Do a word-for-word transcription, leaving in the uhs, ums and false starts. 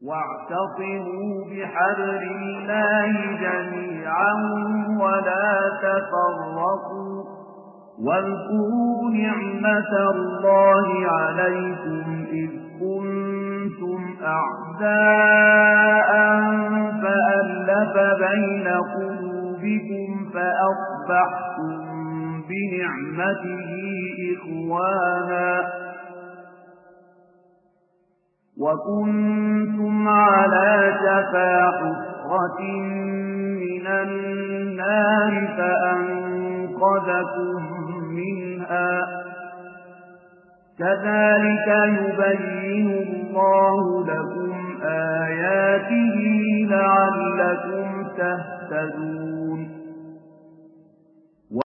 واعتصموا بحبل الله جميعا ولا تفرقوا واذكروا نعمة الله عليكم إذ كنتم أعداء فألف بين قلوبكم فأصبحتم بنعمته إخوانا وكنتم على شفا حفرة من النار فأنقذكم منها كذلك يبين الله لكم آياته لعلكم تهتدون